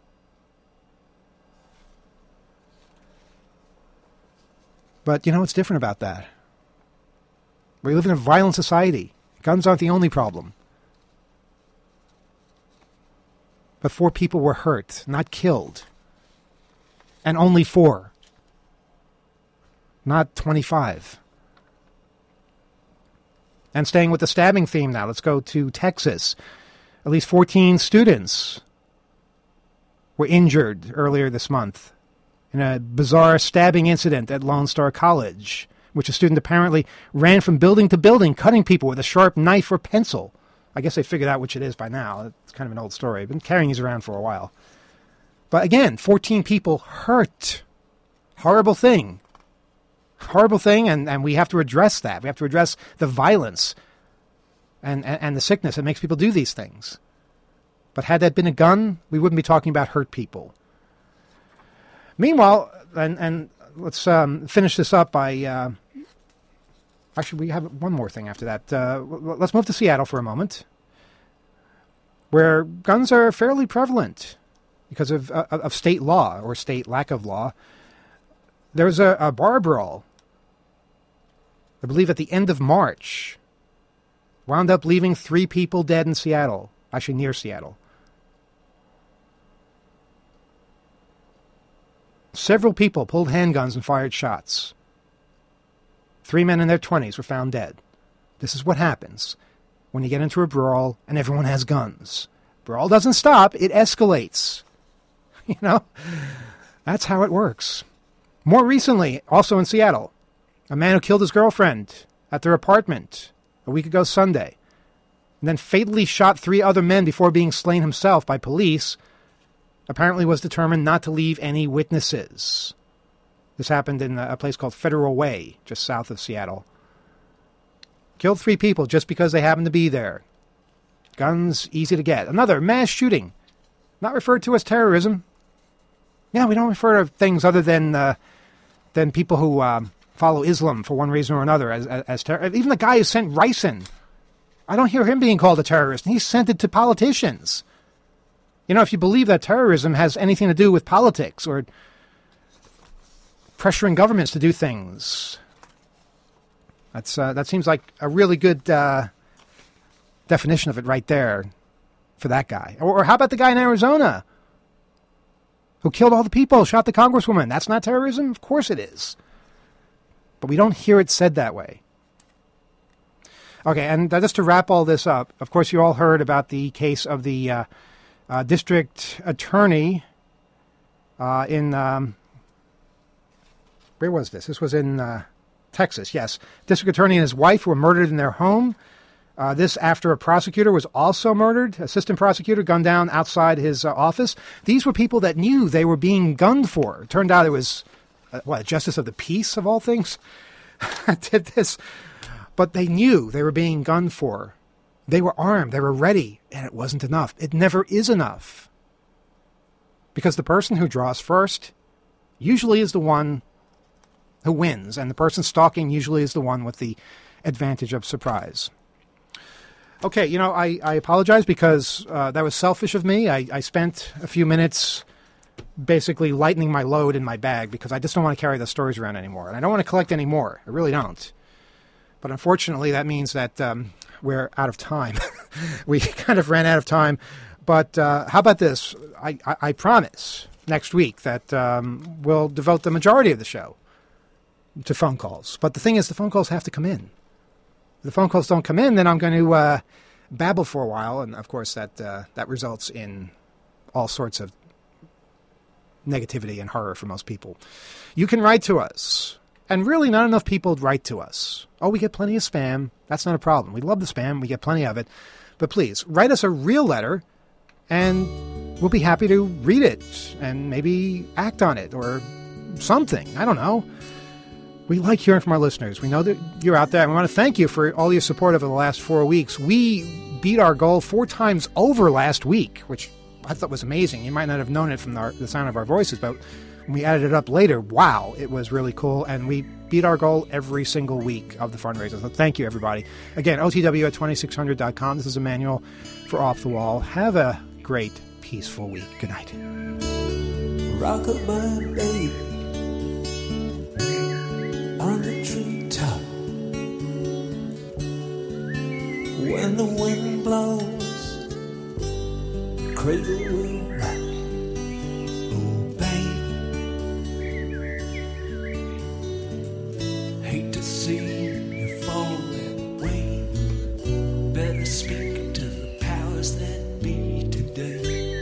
But you know what's different about that? We live in a violent society. Guns aren't the only problem. But four people were hurt, not killed. And only four. Not twenty-five. And staying with the stabbing theme now, let's go to Texas. At least fourteen students were injured earlier this month in a bizarre stabbing incident at Lone Star College, which a student apparently ran from building to building, cutting people with a sharp knife or pencil. I guess they figured out which it is by now. It's kind of an old story. I've been carrying these around for a while. But again, fourteen people hurt. Horrible thing. Horrible thing, and, and we have to address that. We have to address the violence and, and, and the sickness that makes people do these things. But had that been a gun, we wouldn't be talking about hurt people. Meanwhile, and, and let's um, finish this up by... Uh, Actually, we have one more thing after that. Uh, let's move to Seattle for a moment, where guns are fairly prevalent because of uh, of state law or state lack of law. There was a, a bar brawl, I believe at the end of March, wound up leaving three people dead in Seattle, actually near Seattle. Several people pulled handguns and fired shots. Three men in their twenties were found dead. This is what happens when you get into a brawl and everyone has guns. Brawl doesn't stop, it escalates. You know, that's how it works. More recently, also in Seattle, a man who killed his girlfriend at their apartment a week ago Sunday, and then fatally shot three other men before being slain himself by police, apparently was determined not to leave any witnesses. This happened in a place called Federal Way, just south of Seattle. Killed three people just because they happened to be there. Guns, easy to get. Another mass shooting, not referred to as terrorism. Yeah, we don't refer to things other than uh, than people who um, follow Islam for one reason or another as as, as terror. Even the guy who sent ricin, I don't hear him being called a terrorist. He sent it to politicians. You know, if you believe that terrorism has anything to do with politics or pressuring governments to do things, that's uh, that seems like a really good uh, definition of it right there for that guy. Or, or how about the guy in Arizona who killed all the people, shot the congresswoman? That's not terrorism? Of course it is. But we don't hear it said that way. Okay, and just to wrap all this up, of course you all heard about the case of the uh, uh, district attorney uh, in... Um, where was this? This was in uh, Texas, yes. District attorney and his wife were murdered in their home. Uh, this after a prosecutor was also murdered, assistant prosecutor gunned down outside his uh, office. These were people that knew they were being gunned for. It turned out it was, uh, what, justice of the peace of all things did this. But they knew they were being gunned for. They were armed. They were ready. And it wasn't enough. It never is enough. Because the person who draws first usually is the one who wins. And the person stalking usually is the one with the advantage of surprise. Okay, you know, I, I apologize because uh, that was selfish of me. I, I spent a few minutes basically lightening my load in my bag because I just don't want to carry those stories around anymore. And I don't want to collect any more. I really don't. But unfortunately, that means that um, we're out of time. We kind of ran out of time. But uh, how about this? I, I, I promise next week that um, we'll devote the majority of the show to phone calls. But the thing is, the phone calls have to come in. If the phone calls don't come in, then I'm going to uh, babble for a while. And, of course, that uh, that results in all sorts of negativity and horror for most people. You can write to us. And really, not enough people write to us. Oh, we get plenty of spam. That's not a problem. We love the spam. We get plenty of it. But please, write us a real letter, and we'll be happy to read it and maybe act on it or something. I don't know. We like hearing from our listeners. We know that you're out there, and we want to thank you for all your support over the last four weeks. We beat our goal four times over last week, which I thought was amazing. You might not have known it from our, the sound of our voices, but when we added it up later, wow, it was really cool. And we beat our goal every single week of the fundraiser. So thank you, everybody. Again, O T W at twenty-six hundred dot com. This is Emmanuel for Off the Wall. Have a great, peaceful week. Good night.
Rockabye, baby, on the treetop. When the wind blows, the cradle will rock. Oh, babe, hate to see you fall that way. Better speak to the powers that be today.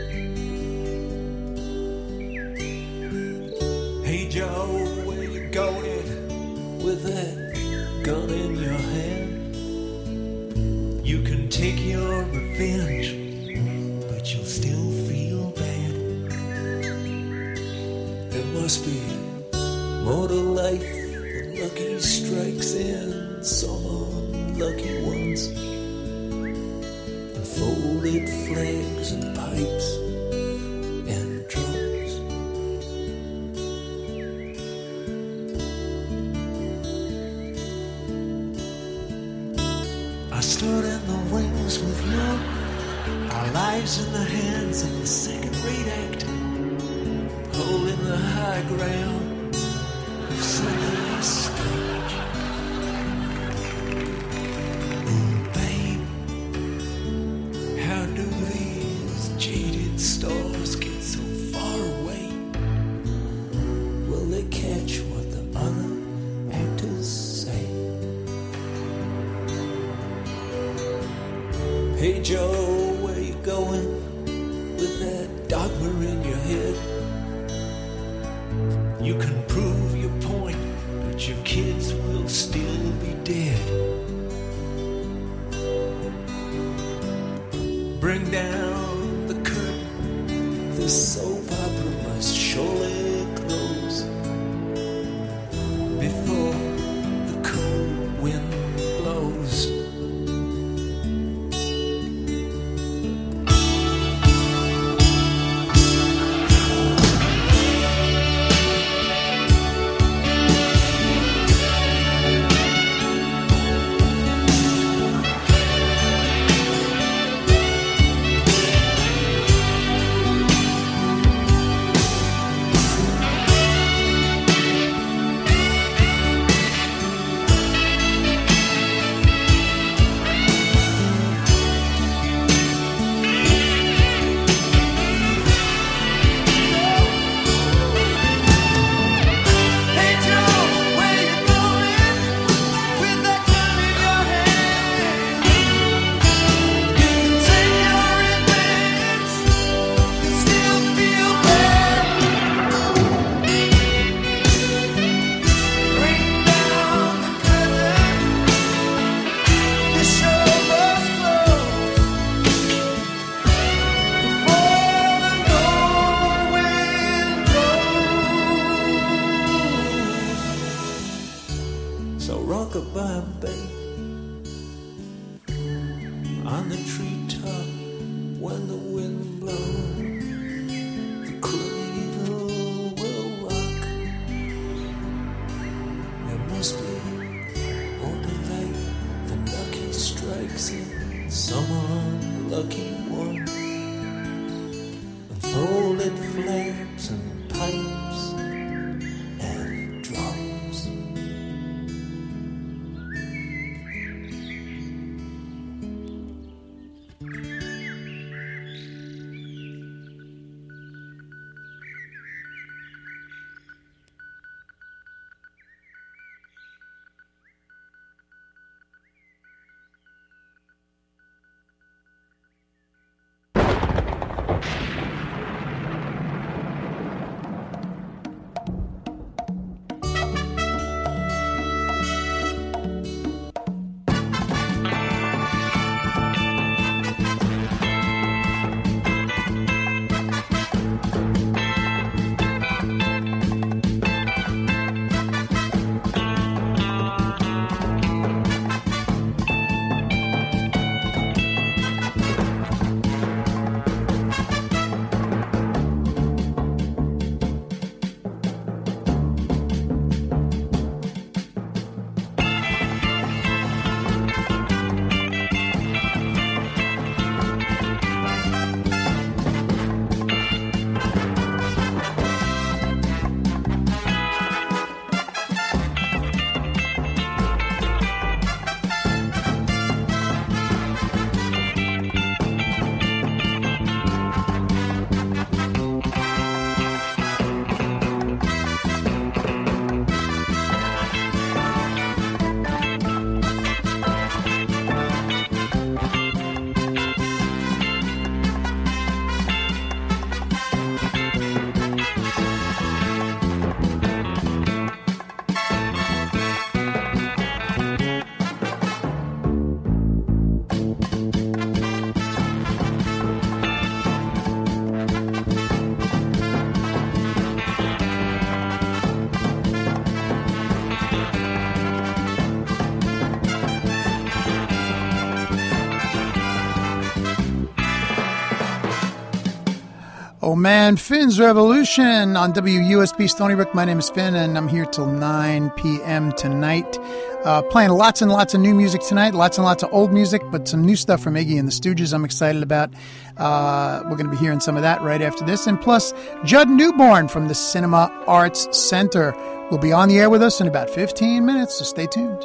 Hey Joe, where you going with that gun in your hand? You can take your revenge, but you'll still feel bad. There must be more to life than lucky strikes and some unlucky ones, and folded flags and pipes and drums. I stood in the wings with you, our lives in the hands of the second-rate actor, holding the high ground of center stage. Oh, babe, how do these jaded stars get so far away? Will they catch what the other actors say? Hey Joe, where you going with that dogma in your head? You can prove your point, but your kids will still be dead. Bring down the curtain, this soap opera must surely close before the cold wind blows. by bay on the treetop when the wind blows. The cradle will rock. There must be only light. The lucky strikes in some unlucky one. Unfolded flares and pipes and drums.
Oh man, Finn's Revolution on W U S B Stony Brook. My name is Finn, and I'm here till nine p.m. tonight. Uh, playing lots and lots of new music tonight, lots and lots of old music, but some new stuff from Iggy and the Stooges I'm excited about. Uh, we're going to be hearing some of that right after this. And plus, Judd Newborn from the Cinema Arts Center will be on the air with us in about fifteen minutes, so stay tuned.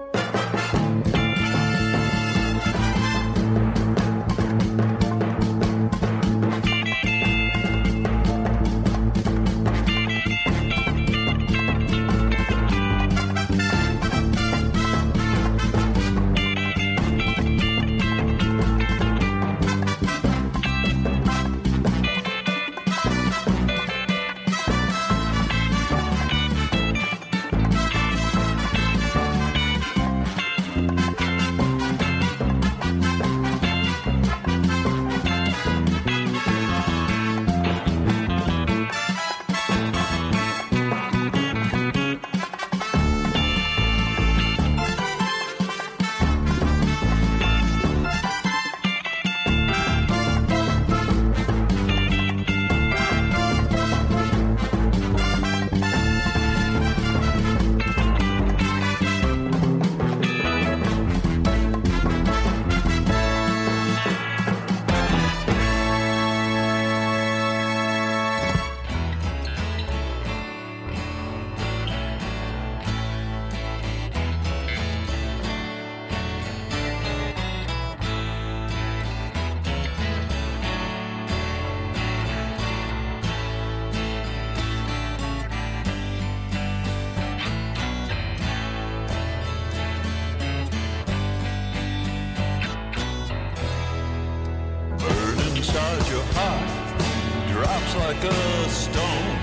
Like a stone.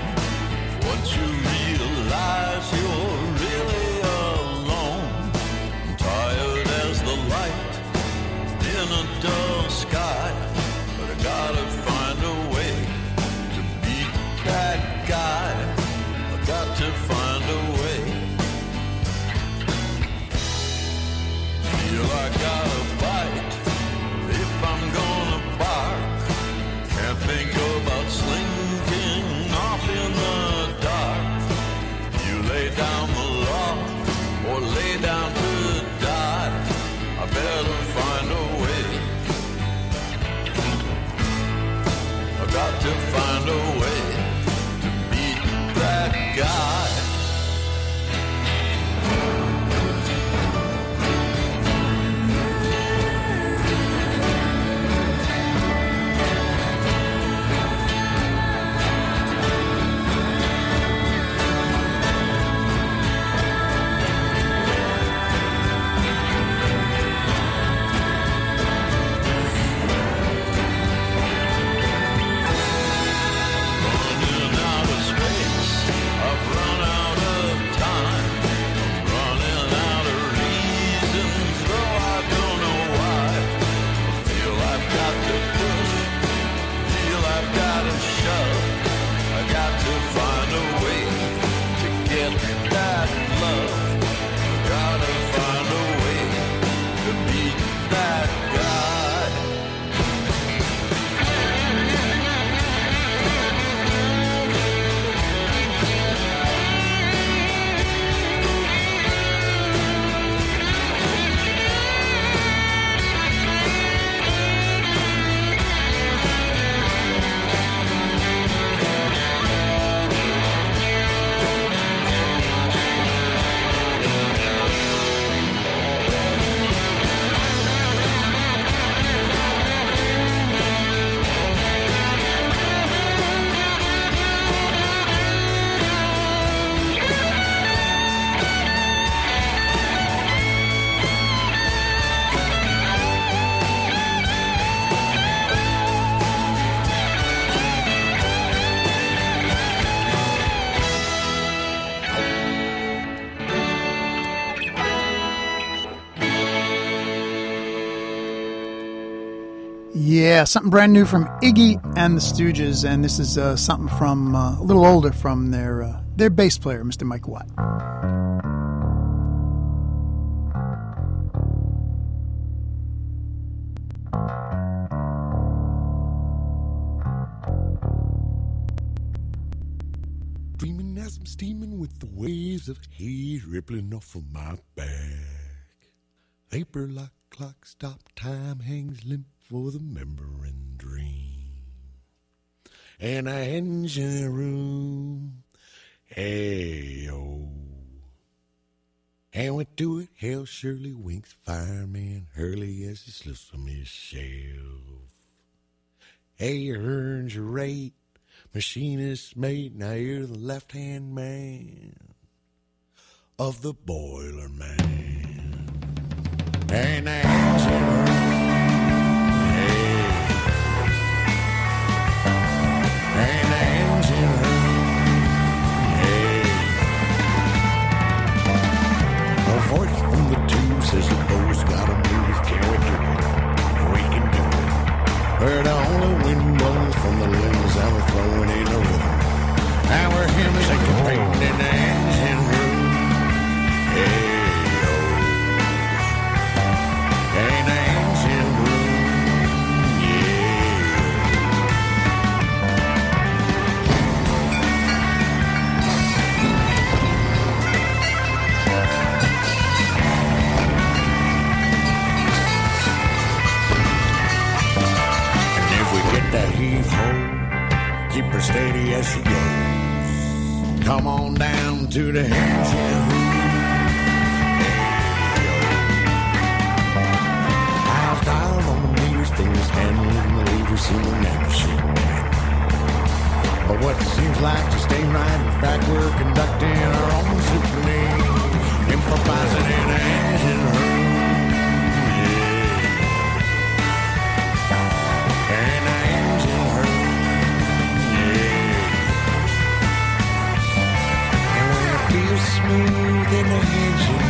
Once you realize you're really alone, tired as the light in a dull sky, but I gotta find a way to beat that guy. I got to find a way.
Yeah, something brand new from Iggy and the Stooges, and this is uh, something from uh, a little older from their uh, their bass player, Mister Mike Watt.
Dreaming as I'm steaming with the waves of haze rippling off of my back. Vapor like clock stop, time hangs limp for the remembering dream. And I engine the room, hey oh. And we do it, hell surely winks, fireman Hurley as he slips from his shelf. Hey, you earned your rate, machinist mate, now you're the left-hand man of the boiler man. And the engine room, hey. And the engine room, hey. A voice from the tube says the boat's gotta move, can we do it? We can do it. We're the only wind blows from the lens and we're throwing in a rhythm. And we're him syncopating in the engine room, hey. And the engine room, and if we get that heave ho, keep her steady as she goes. Come on down to the engine room. Dialed on the meters, fingers handling the levers, seeming that machine man. But what seems like just ain't right. In fact, we're conducting our own symphony, improvising in an engine room. Yeah. In an engine room. Yeah. And when it feels smooth in the engine